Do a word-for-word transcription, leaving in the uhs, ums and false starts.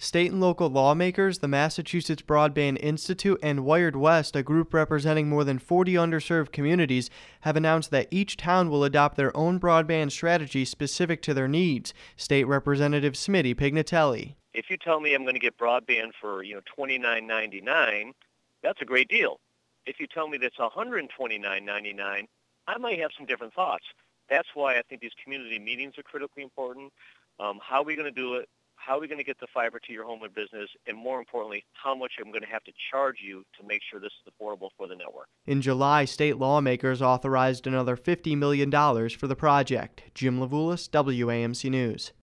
State and local lawmakers, the Massachusetts Broadband Institute, and Wired West, a group representing more than forty underserved communities, have announced that each town will adopt their own broadband strategy specific to their needs. State Representative Smitty Pignatelli. If you tell me I'm going to get broadband for, you know, twenty-nine ninety-nine, that's a great deal. If you tell me that's one hundred twenty-nine ninety-nine, I might have some different thoughts. That's why I think these community meetings are critically important. Um, how are we going to do it? How are we going to get the fiber to your home and business? And more importantly, how much I'm going to have to charge you to make sure this is affordable for the network. In July, state lawmakers authorized another fifty million dollars for the project. Jim Levulis, W A M C News.